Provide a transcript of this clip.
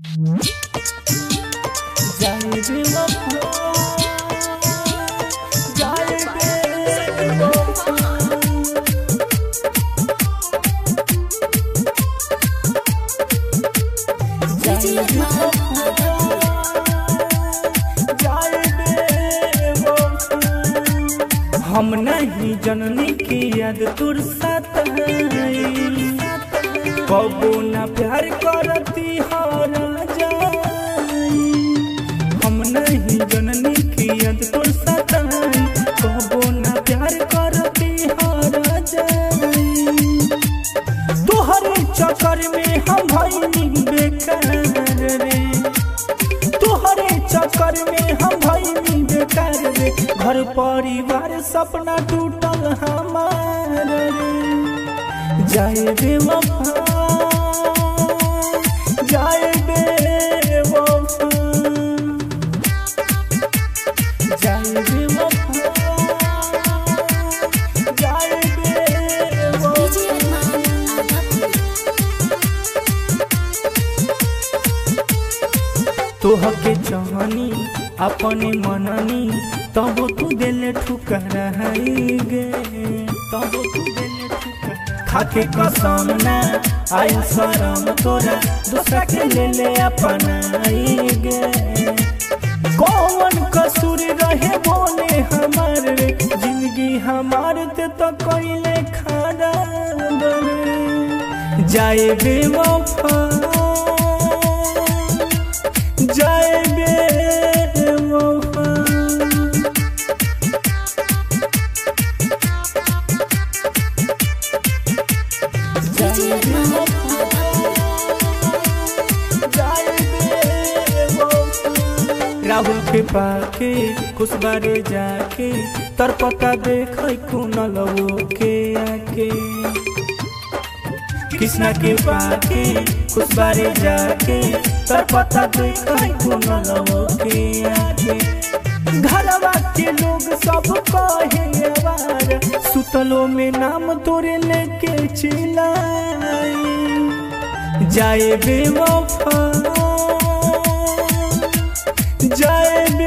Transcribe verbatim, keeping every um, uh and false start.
हम नहीं जननी की याद तुर साथ कबो ना प्यार करती हारा जाई। हम नहीं जननी की याद तुर साथ कबो ना प्यार करती हारा जाई। तोहरे चक्कर में हम भइनी बेकार रे, तोहरे चक्कर में हम भइनी बेकार रे। घर परिवार सपना टूटल हमार रे। जाए बेवफा जाए बेवफा जाए बेवफा जाए बेवफा। तोहके चाहनी अपने मननी तब तू दिल ठुकरा गे, तब तू दिल ठुकरा खाके कसम ना आई शरम तोरा दूसरा के ले ले अपनाई गे। कौन कसूर रहे बोले हमार रे, जिंदगी हमार ते तो कइले खराब रे। जाए बेवफा जाए बेवफा जाए बेवफा। राहुल के पाके खुश बारे जाके तर पता देख कुनलवो के आके। कृष्णा के पाके खुश बारे जाके तर पता देख कुनलवो के आके। घरवा के लोग सब कहे आवार, सुतलो में नाम तोरे लेके चिल्लाई। जाए बेवफा जाए